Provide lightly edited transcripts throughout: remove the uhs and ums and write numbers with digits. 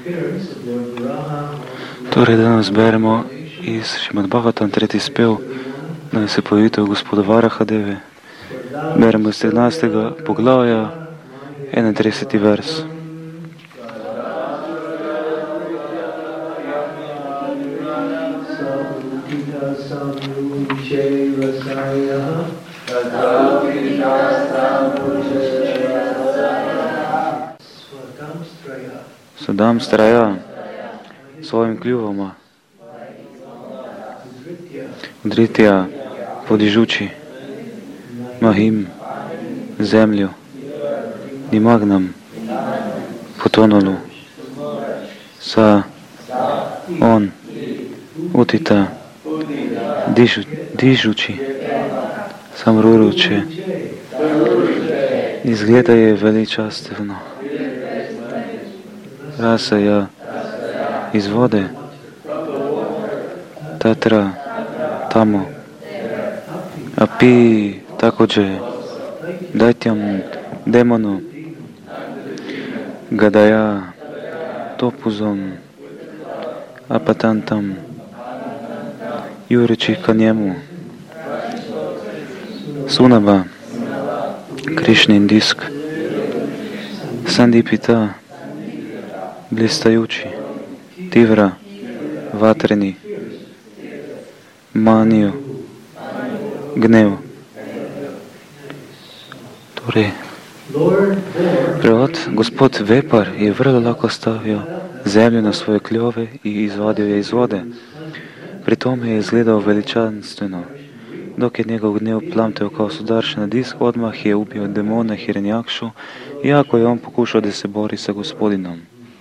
Torej, danes beremo iz Šrimad Bhagavatam, 3. spev, naj se pojavitev gospoda Varahadeve. Beremo iz 13. poglavja, 31. vers. Sadam straja svojim kljuvoma, Dritja podižuči, Mahim zemlju, Nimagnam potonulu, Sa on utita dižuči, Samruruče, izgleda je veličastveno. Rasaja iz vode, Tatra tamo, Api takođe, Dajtjam demonu, Gadaja topuzom, Apatantam, jureći ka njemu, Sunaba, Krišnin disk, Sandipita, blistajući, Tivra, vatreni, Maniju, gnev. Torej, prevod, gospod Vepar je vrlo lako stavio zemlju na svoje kljove i izvadio je iz vode. Pri tome je izgledao veličanstveno. Dok je njegov gnev plamteo kao sudaršena disk, odmah je ubio demona Hiranjakšu, iako je on pokušao da se bori sa gospodinom.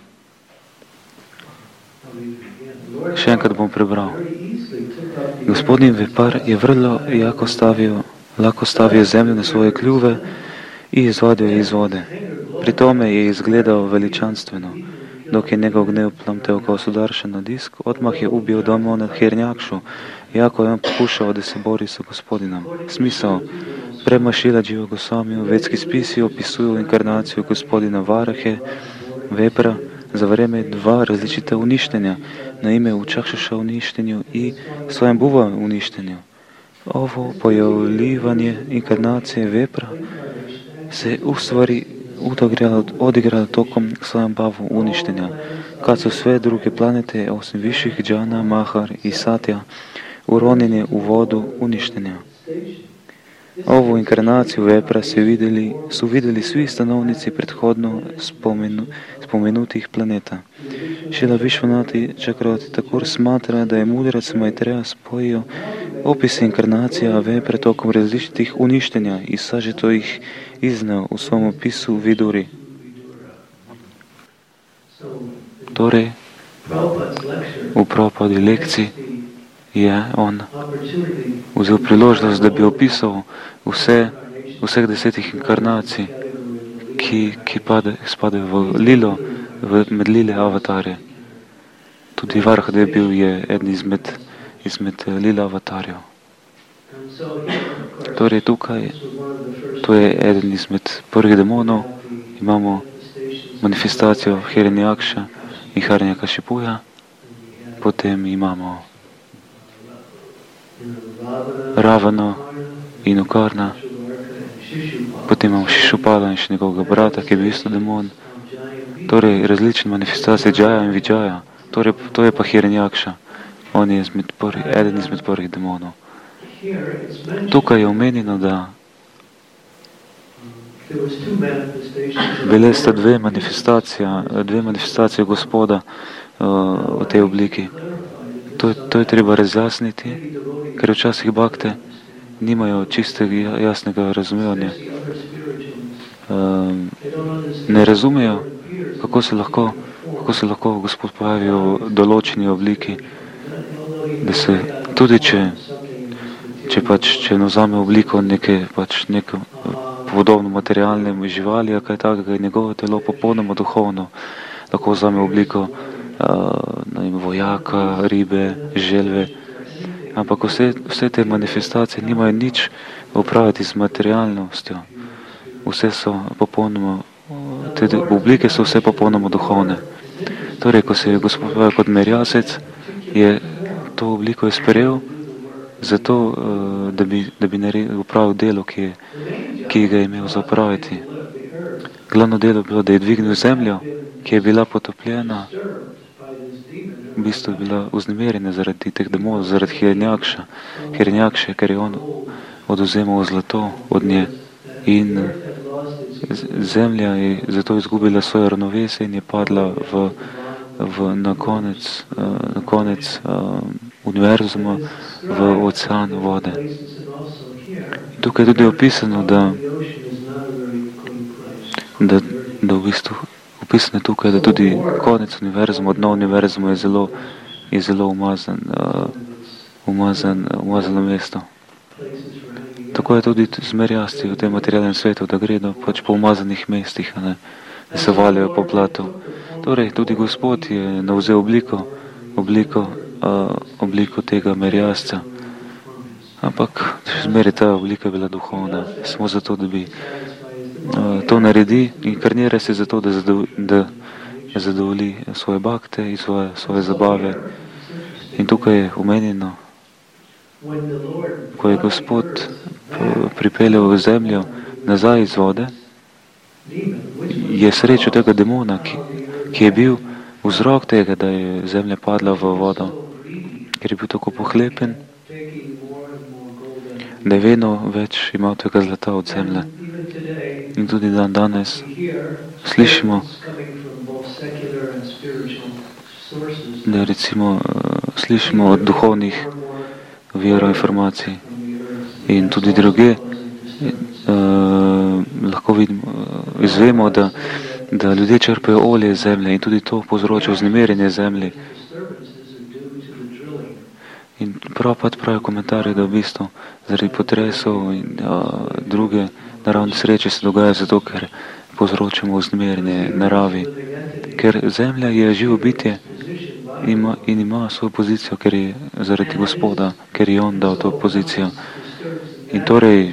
Še enkrat bom prebral. Gospodin Vepar je vrlo lako stavio zemlju na svoje kljuve i izvadio je iz vode. Pri tome je izgledao veličanstveno. Dok je njegov gnev plamteo kao sudaršena disk, odmah je ubio demona Hiranjakšu, iako je on pokušao da se bori sa gospodinom. Smisao. Prema Šila Dživa Gosvamiju vedski spisi opisuju inkarnaciju gospodina Varahe, Vepra, za vreme dva različita uništenja, na ime u Čakšaša uništenju i Svajambhuva uništenju. Ovo pojavljivanje inkarnacije Vepra se u stvari odigralo tokom Svajambhuva uništenja, kad su sve druge planete, osim viših Džana, Mahar i Satya, uronjene u vodu uništenja. Ovu inkarnaciju Vepra su vidjeli svi stanovnici prethodno spomenutih planeta. Šila Višvanati Čakravati Thakur smatra da je mudrac Maitreya spojio opise inkarnacija Vepra tokom različitih uništenja i sažeto ih izneo u svom opisu Viduri. Torej, u Prabhupadi lekciji je on vzel priložnost, da bi opisal vseh 10 inkarnacij, ki spadajo v lilo, med lile avatarje. Tudi Varahadev je eden izmed lila avatarjev. Torej tukaj, to je eden izmed prvih demonov, imamo manifestacijo Hiranjakša in Hiranyakashipuja, potem imamo Ravana in Ukarna, potem imamo Šišupala in še njegovega brata, ki je bil isto demon. Torej, različne manifestacije Džaja in Vidžaja. Torej, to je pa Hiranjakša. On je eden izmed prvih demonov. Tukaj je omenjeno, da bile sta dve manifestacije Gospoda v tej obliki. To je treba razjasniti, ker včasih bakte nimajo čistega, jasnega razumevanja. Ne razumejo, kako se lahko Gospod pojavi v določeni obliki, da se tudi če vzame obliko neke podobno materialne živali, a kaj takega, je njegovo telo popolnoma duhovno, lahko vzame obliko vojaka, ribe, želve. Ampak vse te manifestacije nimajo nič opraviti z materialnostjo. Vse so popolnoma, te oblike so vse popolnoma duhovne. Torej, ko se je Gospod pojavil kot merjasec, je to obliko izperel, zato, da bi upravil delo, ki ga je imel za opraviti. Glavno delo je bilo, da je dvignil zemljo, ki je bila potopljena, v bistvu je bila vznemirjena zaradi teh demonov, zaradi Hiranjakše, ker je on oduzemal zlato od nje. In zemlja je zato izgubila svoje ravnovesje in je padla na konec univerzuma, v ocean vode. Tukaj je tudi opisano, da v bistvu opisano tukaj, da tudi konec univerzuma, dno univerzuma je zelo umazano mesto. Tako je tudi z merjasti v tem materialnem svetu, da gredo pač po umazanih mestih, da se valijo po blatu. Torej, tudi Gospod je navzel obliko tega merjasca, ampak zmeraj ta oblika bila duhovna, samo zato, da bi to naredi, inkarnira se zato, da zadovolji svoje bakte in svoje zabave. In tukaj je omenjeno, ko je Gospod pripeljal v zemljo nazaj iz vode, je srečal tega demona, ki je bil vzrok tega, da je zemlja padla v vodo, ker je bil tako pohlepen, da je vedno več imel tega zlata od zemlje. In tudi danes slišimo, da recimo slišimo od duhovnih virov informacij in tudi druge, lahko vidimo, izvemo, da ljudje črpajo olje iz zemlje in tudi to povzroča vznemirjenje zemlji. In pravi komentarje, da v bistvu zaradi potresov in druge naravne sreče se dogaja zato, ker povzročamo vznemirjenje naravi. Ker zemlja je živo bitje in ima svojo pozicijo, ker je zaradi Gospoda, ker je on dal to pozicijo. In torej,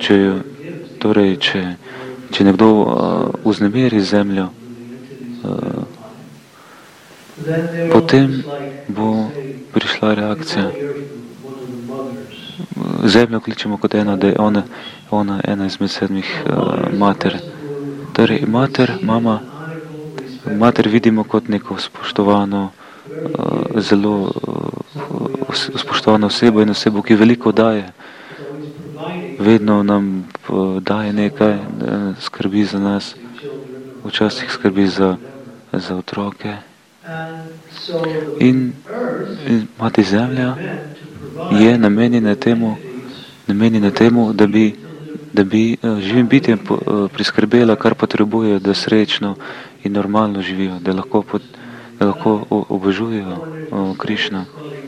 če nekdo vznemiri zemljo, potem bo prišla reakcija. Zemljo kličemo kot ena, da je ona ena izmed 7 mater. Torej, mater vidimo kot neko spoštovano, zelo spoštovano osebo in osebo, ki veliko daje. Vedno nam daje nekaj, skrbi za nas, včasih skrbi za otroke. In mati zemlja je namenjena temu, da bi živim bitjem priskrbela, kar potrebujejo, da srečno in normalno živijo, da lahko obožujejo Krišna.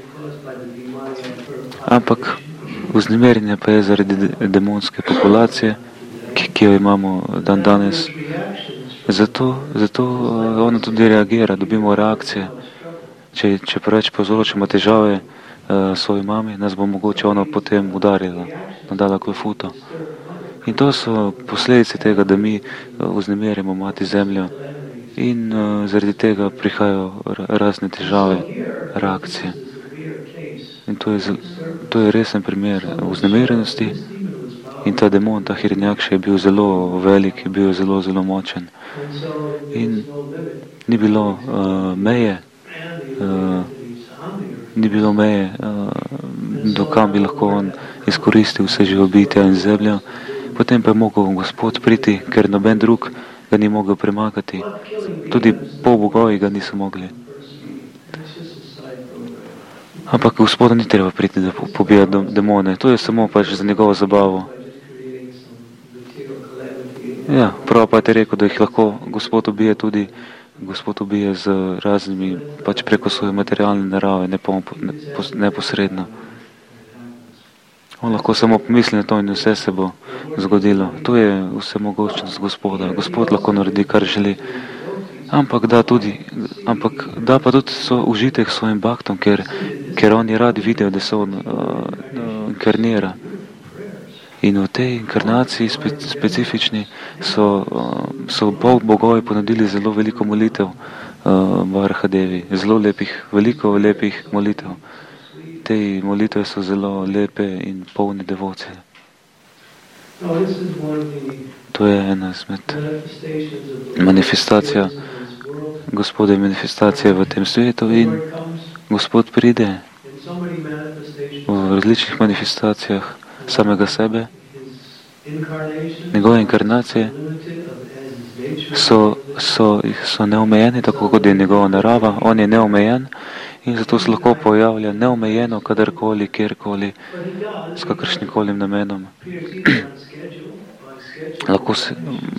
Ampak vznemirjenje pa je zaradi demonske populacije, ki jo imamo danes. Zato ona tudi reagira, dobimo reakcije. Če preveč povzročimo težave svoji mami, nas bo mogoče ona potem udarila, nadala klofuto. In to so posledice tega, da mi vznemirjamo mati zemljo in zaradi tega prihajajo razne težave, reakcije. In to je resen primer vznemirjenosti in ta demon, ta Hiranjakša je bil zelo velik, je bil zelo, zelo močen. In ni bilo meje, do kam bi lahko on izkoristil vse živo bitja in zemljo. Potem pa je mogel Gospod priti, ker noben drug ga ni mogel premagati. Tudi polbogovi ga niso mogli. Ampak Gospodu ni treba priti, da pobija demone. To je samo pač za njegovo zabavo. Ja, Prabhupada je rekel, da jih lahko Gospod ubije z raznimi, pač preko svoje materialne narave, neposredno. On lahko samo pomisli na to in vse se bo zgodilo. To je vse mogočnost Gospoda. Gospod lahko naredi, kar želi. Ampak da pa tudi užitek svojim baktom, ker on je rad videl, da se on inkarnira. In v tej inkarnaciji specifični so bogovi ponudili zelo veliko molitev Varahadevi. Zelo lepih, veliko lepih molitev. Te molitve so zelo lepe in polne devocije. To je ena izmed manifestacija Gospode, manifestacije v tem svetu in Gospod pride v različnih manifestacijah samega sebe. Njegove inkarnacije so neomejeni, tako kot je njegova narava. On je neomejen in zato se lahko pojavlja neomejeno, kadarkoli, kjerkoli, s kakršnikoli namenom. Lahko se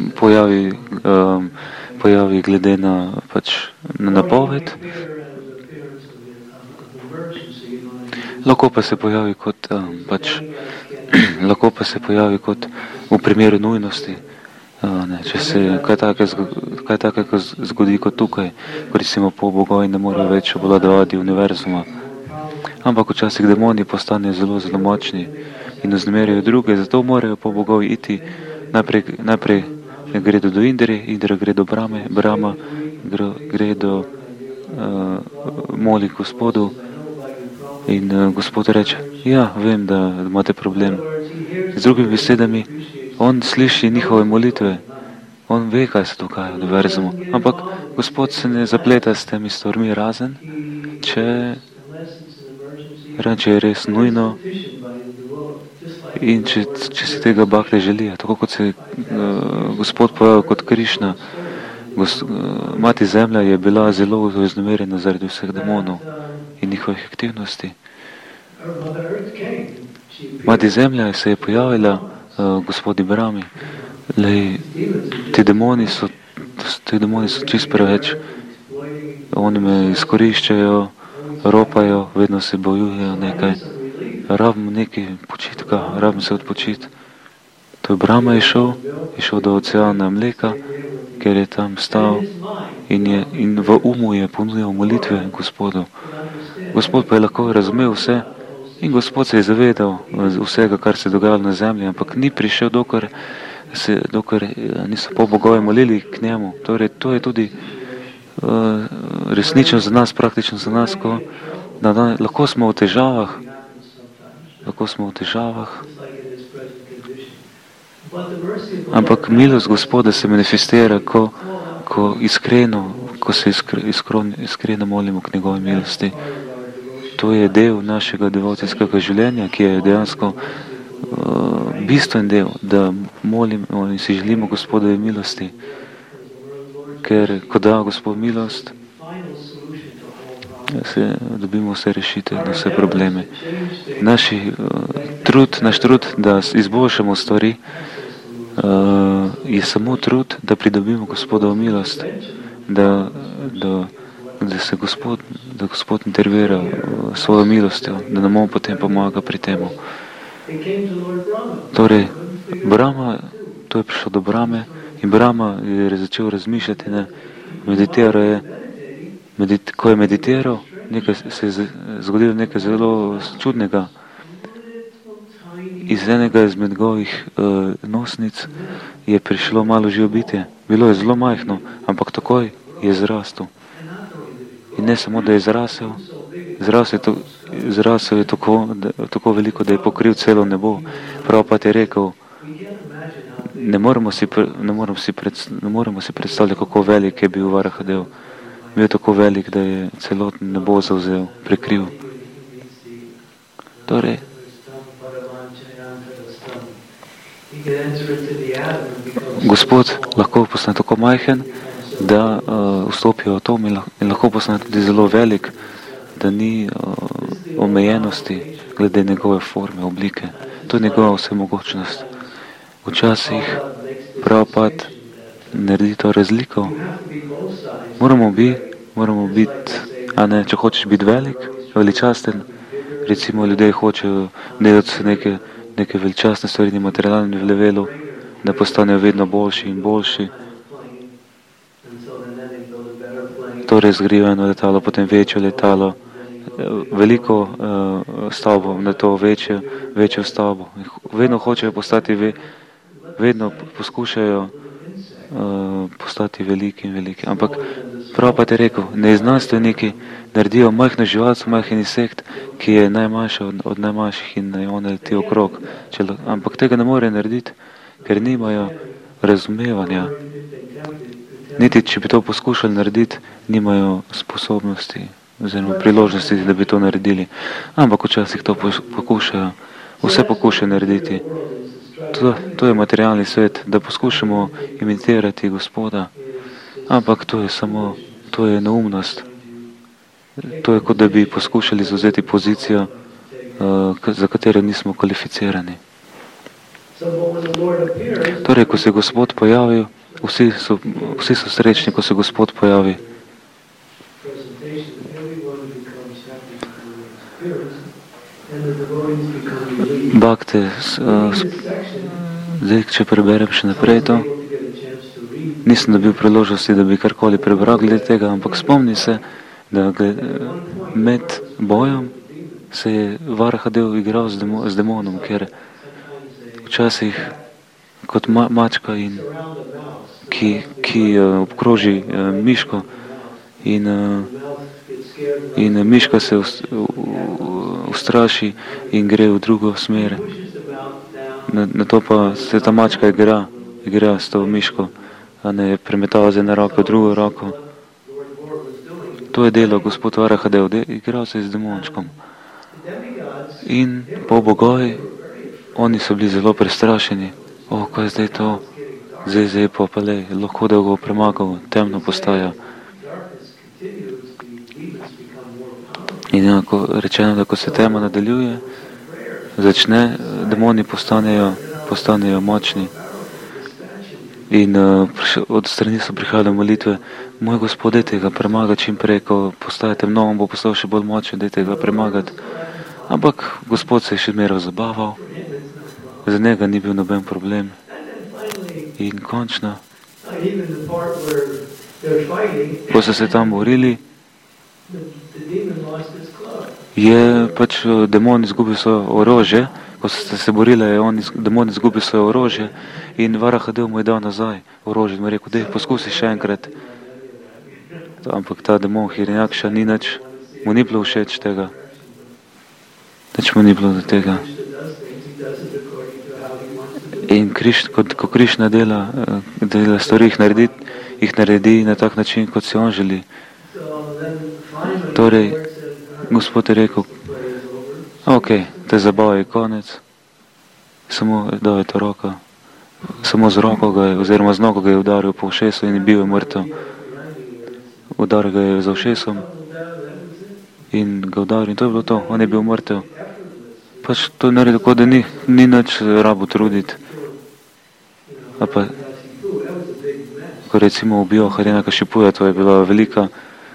pojavi glede na napoved, lahko pa se pojavi kot v primeru nujnosti. Če se kaj takega zgodi kot tukaj, ko recimo polbogovi ne morejo več obvladovati univerzuma. Ampak včasih demoni postanejo zelo, zelo močni in vznemirjajo druge, zato morajo polbogovi iti. Najprej gredo do Indre, Indra gre do Brahme, Brahma gre do moli Gospodu in Gospod reče, ja, vem, da imate problem. Z drugimi besedami, on sliši njihove molitve, on ve, kaj se dogaja v univerzumu, ampak Gospod se ne zapleta s temi stvarmi razen, če je res nujno in če si tega bakle želijo. Tako kot se Gospod pojavil kot Krišna, Mati Zemlja je bila zelo vznemirjena zaradi vseh demonov in njihovih aktivnosti. Mati Zemlja se je pojavila Gospodi Brahmi. Ti demoni so čist preveč. Oni me izkoriščajo, ropajo, vedno se bojujejo nekaj. Rabim nekaj počitka, rabim se odpočiti. To je Brahma je šel do oceana mleka, ker je tam stal in v umu je ponujal molitve Gospodu. Gospod pa je lahko razumel vse in Gospod se je zavedal vsega, kar se je dogajalo na zemlji, ampak ni prišel, dokler niso polbogovi molili k njemu. Torej, to je tudi resnično za nas, praktično za nas, ko lahko smo v težavah, ampak milost Gospoda se manifestira, ko se iskreno molimo k njegovi milosti. To je del našega devocijskega življenja, ki je dejansko bistven del, da molimo in si želimo Gospodove milosti. Ker ko da Gospod milost, dobimo vse rešitve na vse probleme. Naš trud, da izboljšamo stvari, je samo trud, da pridobimo Gospodovo milost, da Gospod intervira svojo milostjo, da nam on potem pomaga pri temu. Torej, Brahma, to je prišlo do Brahme in Brahma je začel razmišljati, ko je meditiral, se je zgodilo nekaj zelo čudnega. Iz enega izmed njegovih nosnic je prišlo malo živo bitje. Bilo je zelo majhno, ampak takoj je zrastel. In ne samo, da je zrasel je tako veliko, da je pokril celo nebo. Prabhupada je rekel, ne moremo si predstavljati, kako velik je bil Varahadev. Bil je tako velik, da je celotno nebo zavzel, prekril. Torej, Gospod lahko postane tako majhen, da vstopijo v atom in lahko postane tudi zelo velik, da ni omejenosti glede njegove forme, oblike. To je njegova vsemogočnost. Včasih Prabhupada naredi to razliko. Moramo biti, če hočeš biti velik, veličasten, recimo ljudje hočejo delati neke veličastne stvari na materialnem levelu, da postanejo vedno boljši in boljši. Torej zgrijo eno letalo, potem večje letalo, veliko stavbo, na to večjo stavbo. Vedno hočejo vedno poskušajo postati veliki in veliki. Ampak Prabhupada je rekel, ne znanstveniki naredijo majhno živalco, majhen insekt, ki je najmanjša od najmanjših in on leti okrog. Ampak tega ne more narediti, ker nimajo razumevanja. Niti, če bi to poskušali narediti, nimajo sposobnosti oziroma priložnosti, da bi to naredili. Ampak včasih to pokušajo, vse pokušajo narediti. To je materialni svet, da poskušamo imitirati Gospoda. Ampak to je neumnost. To je kot da bi poskušali zauzeti pozicijo, za katero nismo kvalificirani. Torej, ko se je Gospod pojavil, vsi so srečni, ko se Gospod pojavi. Bhakte, zdaj, če preberem še naprej to, nisem dobil priložnosti, da bi karkoli prebral glede tega, ampak spomni se, da med bojem se je Varahadev igral z demonom, ker včasih kot mačka, ki obkroži miško in miška se ustraši in gre v drugo smer. Na to pa se ta mačka igra s to miško, a ne premetava z ene roke v drugo roko. To je delo gospod Varahadev, igral se je z demončkom. In po bogovi, oni so bili zelo prestrašeni. Kaj je zdaj to? Zdaj pa le, lahko da go premagal, temno postaja. In enako rečeno, da ko se tema nadaljuje, demoni postanejo močni. In od strani so prihajale molitve, moj Gospod, dajte ga premagati čim prej, ko postaje temno, on bo postal še bolj močen, dajte ga premagati. Ampak Gospod se je še zmeraj zabaval, za njega ni bil noben problem. In končno, ko so se tam borili, je pač demon izgubil svoje orožje. Ko so se borili, je demon izgubil svoje orožje in Varahadev mu je dal nazaj orožje in mu je rekel, dej, poskusi še enkrat. Ampak ta demon Hiranjakša mu ni bilo všeč tega. Nič mu ni bilo do tega. In ko Krišna dela stvari, jih naredi na tak način, kot si on želi. Torej, Gospod je rekel, te zabave je konec, samo dal je to roko, samo z roko oziroma z nogo ga je udaril po ušesu in bil je mrtev. Udaril ga je za ušesom in ga udaril in to je bilo to, on je bil mrtev. Pač to je naredil, kot da ni nič rabo truditi. Ko recimo ubijo Hiranyakashipuja, to je bila velika,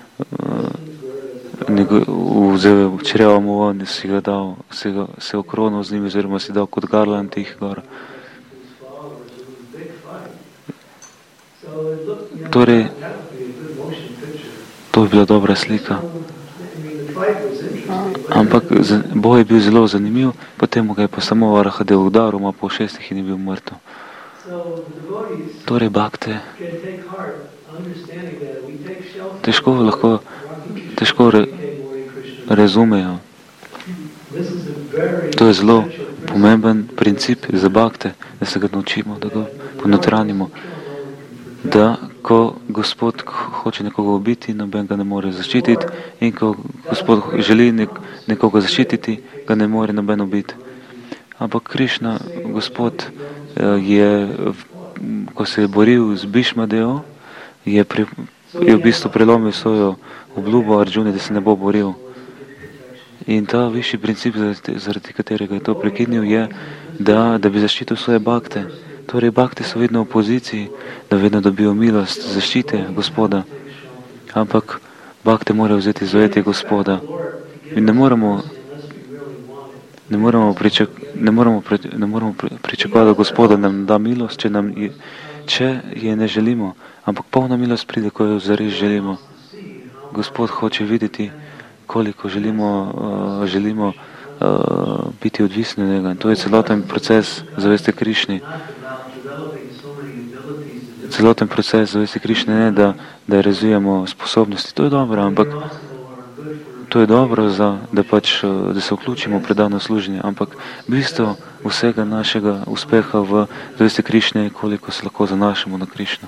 vzel čreva mu on, si ga dal, se okronil z njim, oziroma si dal kot garland jih gor. Torej, to je bila dobra slika. Ampak boj je bil zelo zanimiv, potem ga je pa samo Varahadev udaril, po šestih in je bil mrtev. Torej, bhakte težko razumejo. To je zelo pomemben princip za bhakte, da se ga naučimo, da ga ponotranimo. Da ko Gospod hoče nekoga ubiti, noben ga ne more zaščititi, in ko Gospod želi nekoga zaščititi, ga ne more noben ubiti. Ampak Krišna, Gospod, ko se je boril z Bhišmadevo, je v bistvu prelomil svojo obljubo Arjuni, da se ne bo boril. In ta višji princip, zaradi katerega je to prekinil, je, da bi zaščitil svoje bhakte. Torej, bhakti so vedno v poziciji, da vedno dobijo milost, zaščite Gospoda. Ampak bhakte morajo vzeti zavetje Gospoda. In ne moramo pričakovati, da Gospoda nam da milost, če je ne želimo. Ampak polna milost pride, ko jo zares želimo. Gospod hoče videti, koliko želimo biti odvisni od njega. In to je celoten proces zavesti Krišni. celoten proces zavesti Krišne, ne da razvijamo sposobnosti. To je dobro, ampak to je dobro, da se vključimo v predano služenje, ampak bistvo vsega našega uspeha v zavesti Krišne je, koliko se lahko zanašamo na Krišno.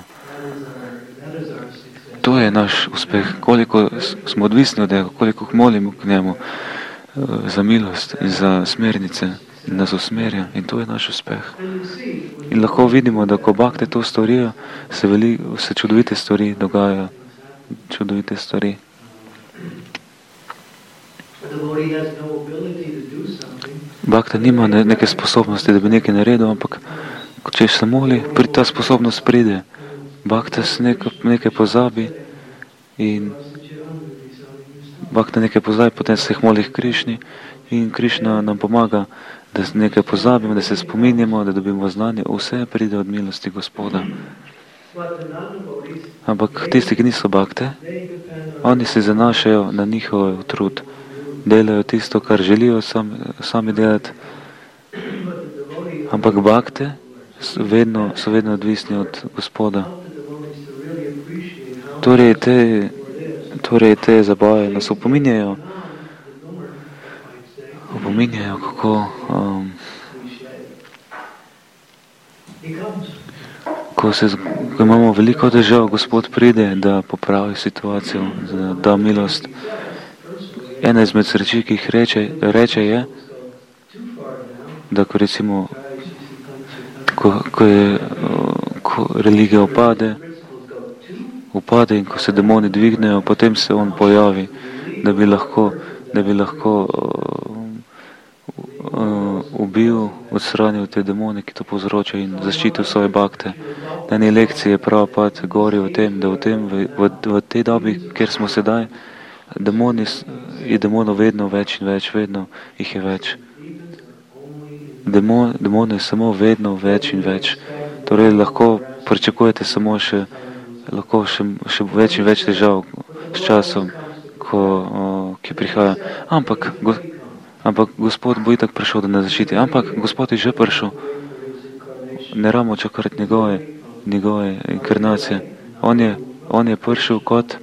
To je naš uspeh, koliko smo odvisni od njega, koliko molimo k njemu za milost in za smernice in nas usmerja, in to je naš uspeh. In lahko vidimo, da ko bakte to storijo, se čudovite stvari dogajajo, čudovite stvari. Bakta nima neke sposobnosti, da bi nekaj naredil, ampak če se moli, ta sposobnost pride. Bakta se nekaj pozabi in Bakta nekaj pozabi, potem se jih moli k Krišni in Krišna nam pomaga, da nekaj pozabimo, da se spominjamo, da dobimo znanje. Vse pride od milosti Gospoda. Ampak tisti, ki niso bakte, oni se zanašajo na njihov trud. Delajo tisto, kar želijo sami delati. Ampak bakte so vedno odvisni od Gospoda. Torej te zabave nas opominjajo, kako ko imamo veliko težav, Gospod pride, da popravi situacijo, da da milost. Ena izmed reči, ki jih reče je, da ko recimo, ko religija upade in ko se demoni dvignejo, potem se on pojavi, da bi lahko ubil, odstranil te demone, ki to povzročajo, in zaščitil svoje bakte. Na eni lekciji je Prabhupada govoril o tem, da v tej dobi, kjer smo sedaj, je demonov vedno več in več, vedno jih je več. Demonov je samo vedno več in več. Torej lahko pričakujete samo še več in več težav s časom, ki prihaja. Ampak Gospod bo itak prišel, da nas zaščiti. Ampak Gospod je že prišel. Ne rabimo čakati njegove inkarnacije. On je prišel kot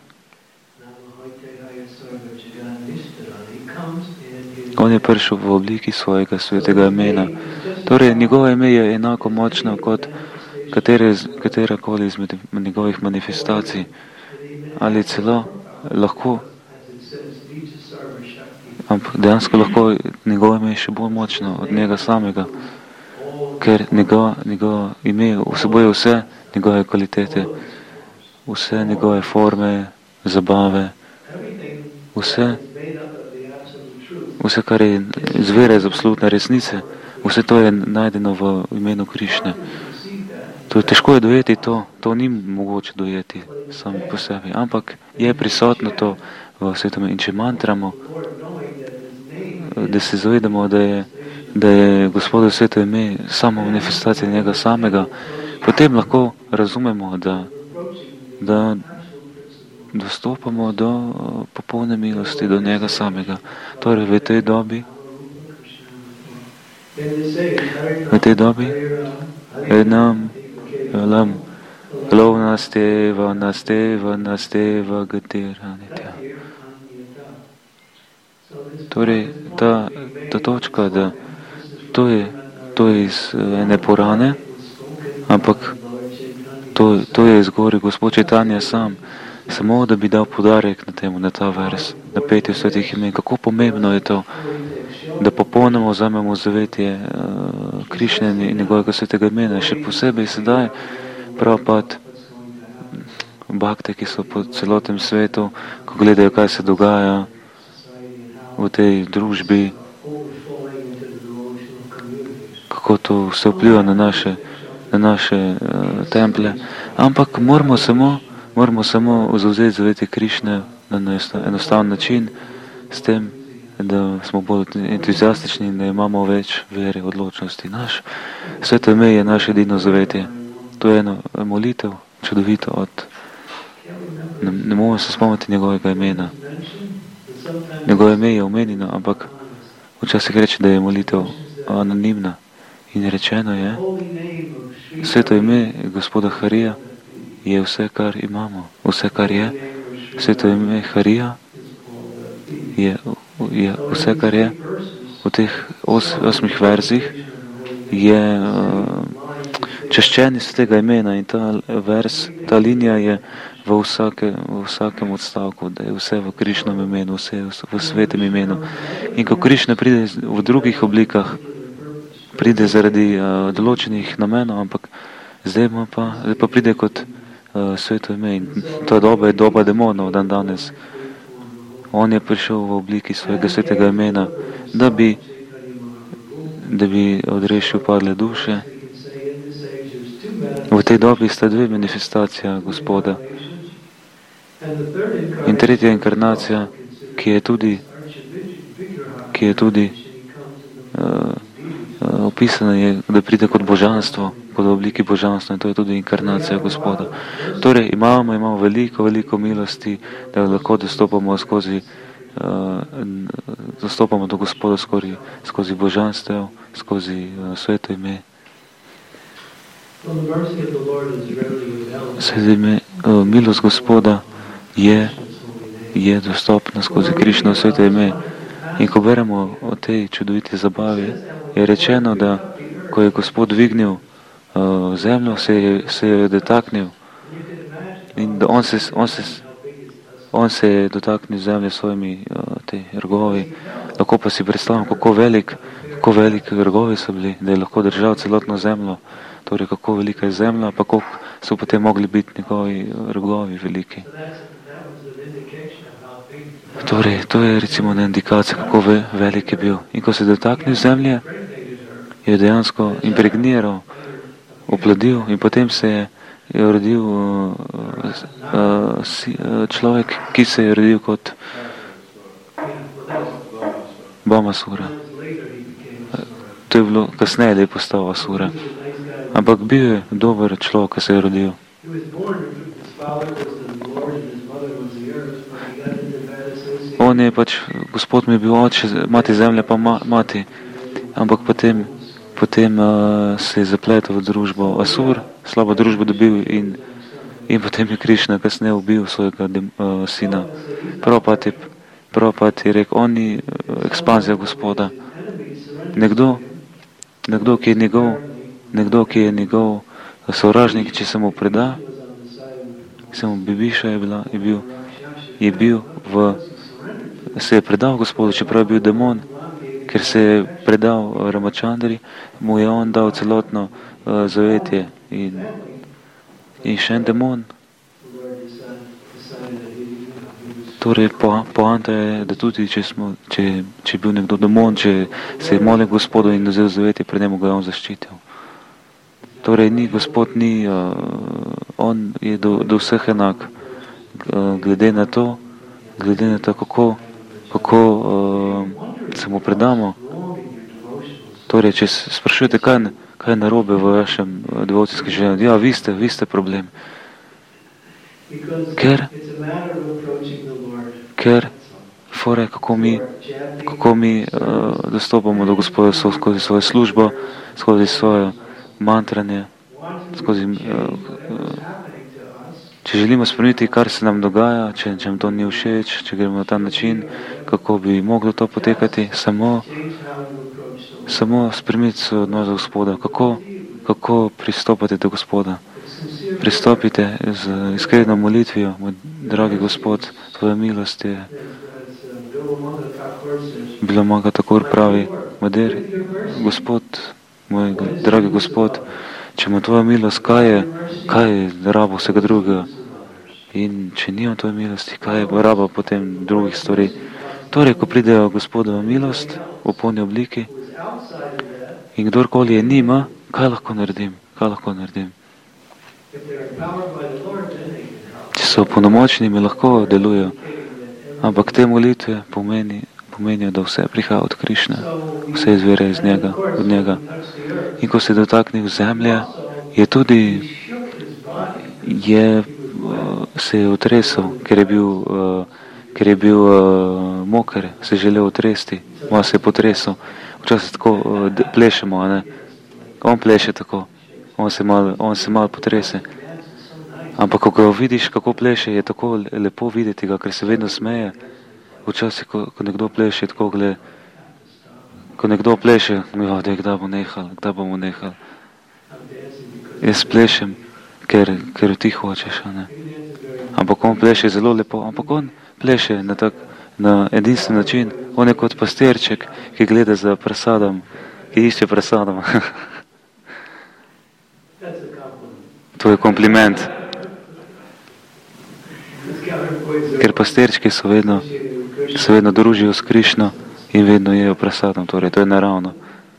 v obliki svojega svetega imena. Torej, njegovo ime je enako močno kot katerakoli izmed njegovih manifestacij. Ali celo lahko, ampak dejansko lahko njegovo ime je še bolj močno od njega samega, ker njegovo ime vsebuje vse njegove kvalitete, vse njegove forme, zabave, vse, kar je izvira iz absolutne resnice, vse to je najdeno v imenu Krišne. Težko je dojeti to ni mogoče dojeti sami po sebi, ampak je prisotno to v svetom. In če mantramo, da se zavedamo, da je Gospodov sveto ime samo manifestacija njega samega, potem lahko razumemo, da dostopamo do popolne milosti, do njega samega. Torej v tej dobi nam nasteva gateranitja. Torej ta točka, da to je iz ene Purane, ampak to je izgori Gospod Čajtanja sam, samo da bi dal podarek na ta vers, na petju svetih imen. Kako pomembno je to, da popolnoma vzamemo zavetje Krišne in njegovega svetega imena. Še posebej sedaj Prabhupada, bakte, ki so po celotnem svetu, ko gledajo, kaj se dogaja v tej družbi, kako to vse vpliva na naše templje. Ampak moramo samo zavzeti zavetje Krišne na enostaven način, s tem, da smo bolj entuziastični in da imamo več vere, odločnosti. Sveto ime je naše edino zavetje. To je eno molitev, čudovito ne moramo se spomniti njegovega imena. Njegovo ime je omenjeno, ampak včasih reče, da je molitev anonimna In rečeno je, sveto ime gospoda Harija je vse, kar imamo, vse, kar je. Sveto ime Harija je vse, kar je. V teh 8 verzih je čaščenje svetega imena in ta vers, ta linija je v vsakem odstavku, da je vse v Krišnem imenu, vse v svetem imenu. In ko Krišna pride v drugih oblikah, pride zaradi določenih namenov, ampak zdaj pa pride kot sveto ime. In ta doba je doba demonov dan danes. On je prišel v obliki svojega svetega imena, da bi odrešil padle duše. V tej dobi sta dve manifestacija Gospoda. In tretja inkarnacija, ki je tudi opisana, je, da pride kot božanstvo, kot v obliki božanstva, in to je tudi inkarnacija Gospoda. Torej imamo veliko milosti, da lahko dostopamo do Gospoda skozi božanstev, skozi sveto ime. Milost Gospoda je dostopna skozi Krišno sveto ime. In ko beremo o tej čudoviti zabavi, je rečeno, da ko je Gospod dvignil zemljo, se je dotaknil in da on se je dotaknil zemlje s svojimi rgovi. Lahko pa si predstavljam, kako veliki rgovi so bili, da je lahko držal celotno zemljo. Torej, kako velika je zemlja, pa koliko so potem mogli biti njegovi rgovi veliki. Torej, to je recimo ena indikacija, kako velik je bil. In ko se je dotaknil zemlje, je dejansko impregniral, oplodil in potem se je rodil človek, ki se je rodil kot Bhamasura. To je bilo kasneje, da je postal Asura. Ampak bil je dober človek, ki se je rodil. On je pač, Gospod mi je bil oče, mati zemlja pa mati. Ampak potem se je zapletel v družbo Asur, slabo družbo dobil in potem je Krišna kasneje ubil svojega sina. Prabhupada je rekel, on ni ekspanzija Gospoda. Nekdo, ki je njegov sovražnik, če se mu preda, Bibiša se je predal Gospodu, čeprav je bil demon, ker se je predal Ramachandri, mu je on dal celotno zavetje in še en demon. Torej, poanta je, da tudi, če je bil nekdo demon, če se je molil Gospodu in vzel zavetje, pred njemu ga je on zaščitil. Torej, on je do vseh enak. Glede na to, kako se mu predamo. Torej, če sprašujete, kaj je narobe v vašem devocijskem življenju, ja, vi ste problem. Ker fore, kako mi dostopamo do Gospoda skozi svojo službo, skozi svoje mantranje, če želimo spremeniti, kar se nam dogaja, če nam to ni všeč, če gremo na ta način, kako bi moglo to potekati, samo spremeniti svoj odnos do Gospoda. Kako pristopate do Gospoda? Pristopite z iskreno molitvijo, moj dragi Gospod, tvoja milost je. Bilo Manga Thakur pravi, Gospod, moj dragi Gospod, če ima tvoja milost, kaj je rabo vsega drugega? In če nimam tvoje milosti, kaj je rabo potem drugih stvari? Torej, ko pridejo Gospodova milost v polni obliki in kdorkoli je nima, kaj lahko naredim? Če so polnomočni, mi lahko delujejo, ampak te molitve pomenijo, da vse prihaja od Krišne, vse izvira iz njega, od njega. In ko se je dotaknil zemlje, se je otresel, ker je bil moker, se je želel otresti, malo se je potresel. Včasih tako plešemo, ne? On pleše tako. On se mal potrese. Ampak, ko ga vidiš, kako pleše, je tako lepo videti ga, ker se vedno smeje. Včasih, ko nekdo pleše, tako gleda. Ko nekdo pleše, kdaj bomo nehali. Jaz plešem, ker ti hočeš, a ne. Ampak on pleše zelo lepo. Ampak on pleše na edinstven način. On je kot pastirček, ki gleda za prasadom, ki išče prasadom. To je kompliment. Ker pastirčki se vedno družijo s Krišno in vedno jejo prasadom. Torej, to je naravno.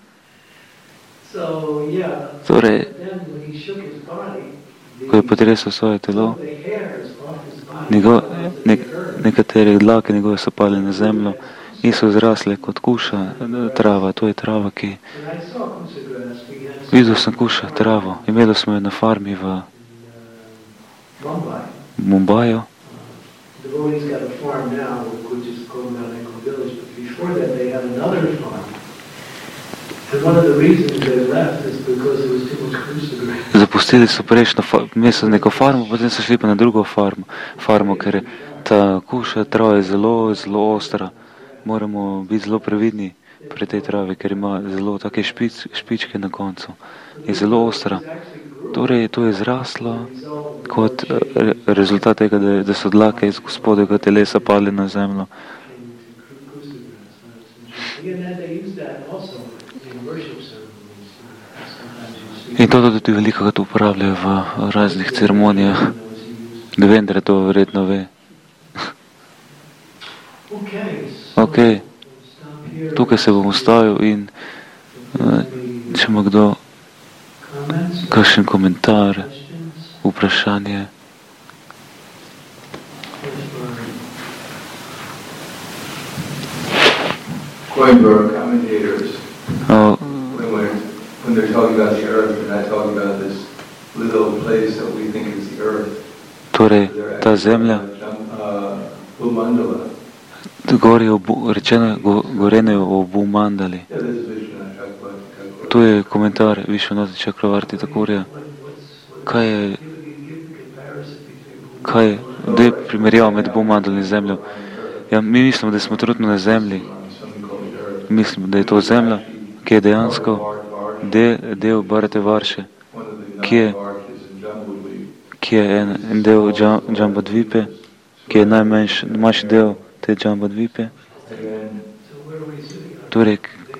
Torej, ko je potresel svoje telo, nekatere dlake njegove so pali na zemljo in so zrasle kot kuša trava. To je trava, ki... Videl sem kuša travo. Imeli smo jo na farmi v Mumbaju. Zapustili so prejšnjo mesto neko farmo, potem so šli pa na drugo farmo, ker ta kuša trava je zelo, zelo ostra. Moramo biti zelo previdni pri tej travi, ker ima zelo take špičke na koncu. Je zelo ostra. Torej, to je zraslo kot rezultat tega, da so dlake iz Gospodovega telesa pali na zemljo. In to tudi veliko to uporabljajo v raznih ceremonijah. Devendra to verjetno ve. Ok, tukaj se bom ustavil in če ima kdo kakšen komentar, vprašanje. Coimbatore commentators, when they're talking about the earth, they're not talking about this little place that we think is the earth. Torej, ta zemlja, Bhumandala. Rečeno govoreno o Bhumandali. To je komentar Višvanata Čakravarti Thakurja. Kaj je primerjava med Bhumandali in zemljo? Ja, mi mislimo, da smo trenutno na zemlji. Mislim, da je to zemlja, ki je dejansko del Bharate Varše, ki je en del Jambudvipe, ki je najmanjši del te Jambudvipe. Torej,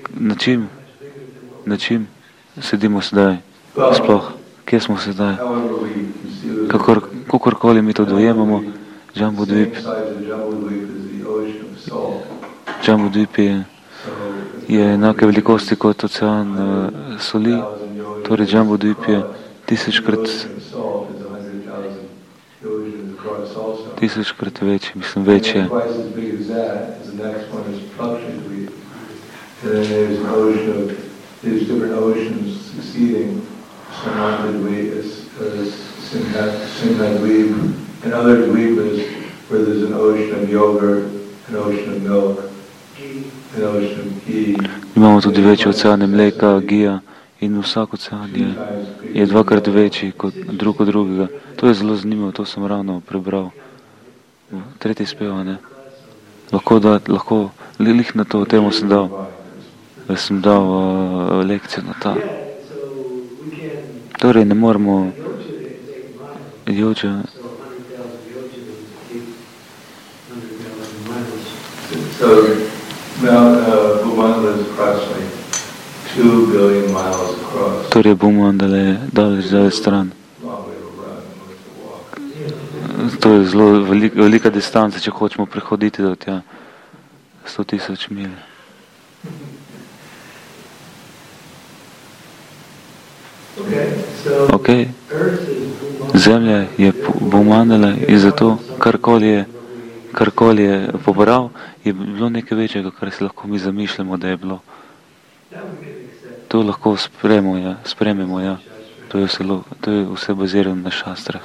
na čim sedimo sedaj? Sploh, kje smo sedaj? Kakorkoli mi to dojemamo, Jambudvip je enake velikosti kot ocean soli, torej Jambudvip je 1000-krat večji, mislim večje. Imamo tudi večje oceane mleka, gija in vsak ocean je dvakrat večji kot drug od drugega. To je zelo zanimivo, to sem ravno prebral. Tretji spev, ne? Lahko, lih na to temo sem dal lekcijo na ta. Torej, ne moramo joča. Torej, Bhumandala je daleč stran. To je zelo velika distanca, če hočemo prehoditi do tja 100,000 mil. Ok, zemlja je Bhumandala in zato karkoli je pobral, je bilo nekaj večjega, kar si lahko mi zamišljamo, da je bilo. To lahko sprememo, ja. To je vse bazirano na šastrah.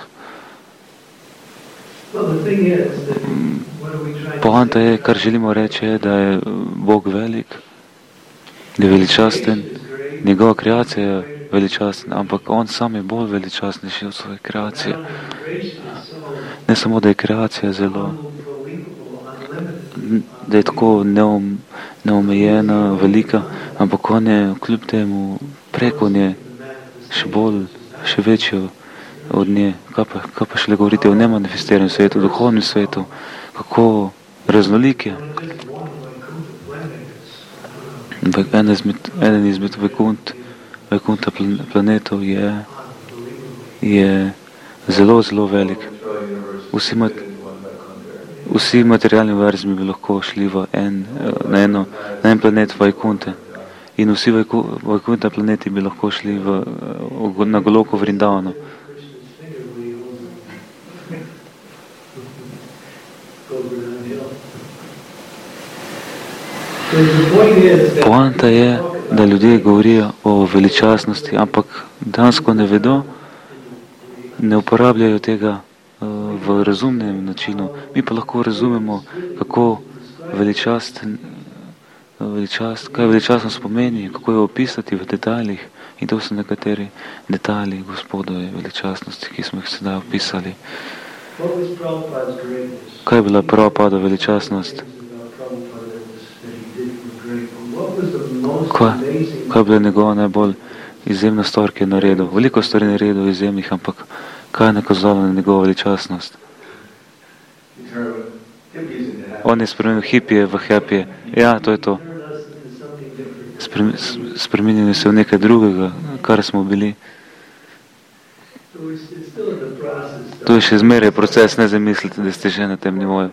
Poanta je, kar želimo reči, je, da je Bog velik, da je veličasten, njegova kreacija veličasten, ampak on sam je bolj veličastnejši od svoje kreacije. Ne samo, da je kreacija zelo, da je tako neomejena, velika, ampak on je kljub temu preko nje še večjo od nje. Kaj pa šele govoriti o nemanifestiranem svetu, duhovnem svetu, kako raznolik je. Eden izmed Vajkunta planetov je zelo, zelo velik. Vsi materialni univerzumi bi lahko šli na en planet Vajkunte. In vsi Vajkunta planeti bi lahko šli na Goloku Vrindavanu. Poanta je, da ljudje govorijo o veličastnosti, ampak dejansko ne vedo, ne uporabljajo tega v razumnem načinu. Mi pa lahko razumemo, kako kaj veličastnost pomeni, kako jo opisati v detaljih. In to so nekateri detalji Gospodove veličastnosti, ki smo jih sedaj opisali. Kaj je bila Prabhupada veličastnost? Kaj je bila njegova najbolj izjemna stvar, ki je naredil? Veliko stvari je naredil izjemnih, ampak kaj je nakazalo na njegovo veličastnost? On je spremenil hipije v happije. Ja, to je to. Spremenili se v nekaj drugega, kar smo bili. To je še zmeraj proces, ne zamislite, da ste že na tem nivoju.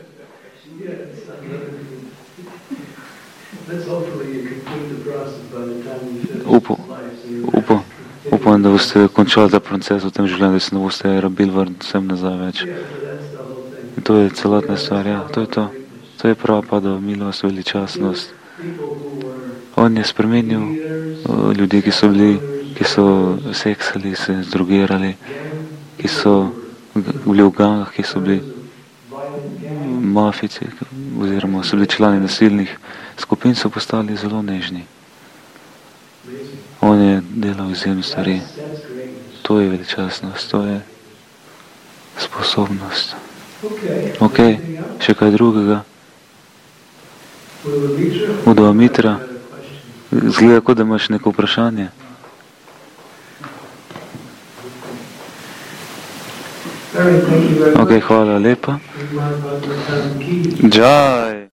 Upam, da boste končali ta proces v tem življenju, da se ne boste rabili vrniti sem nazaj več. In to je celotna stvar, ja, to je to. To je Prabhupada, milost, veličastnost. On je spremenil ljudi, ki so seksali, se drogirali, ki so bili v gangah, ki so bili mafici, oziroma so bili člani nasilnih skupin, so postali zelo nežni. On je delal izjemne stvari. To je veličastnost, to je sposobnost. Ok, še kaj drugega? Udova Mitra, zgleda, kot da imaš neko vprašanje. Ok, hvala lepa. Džaj!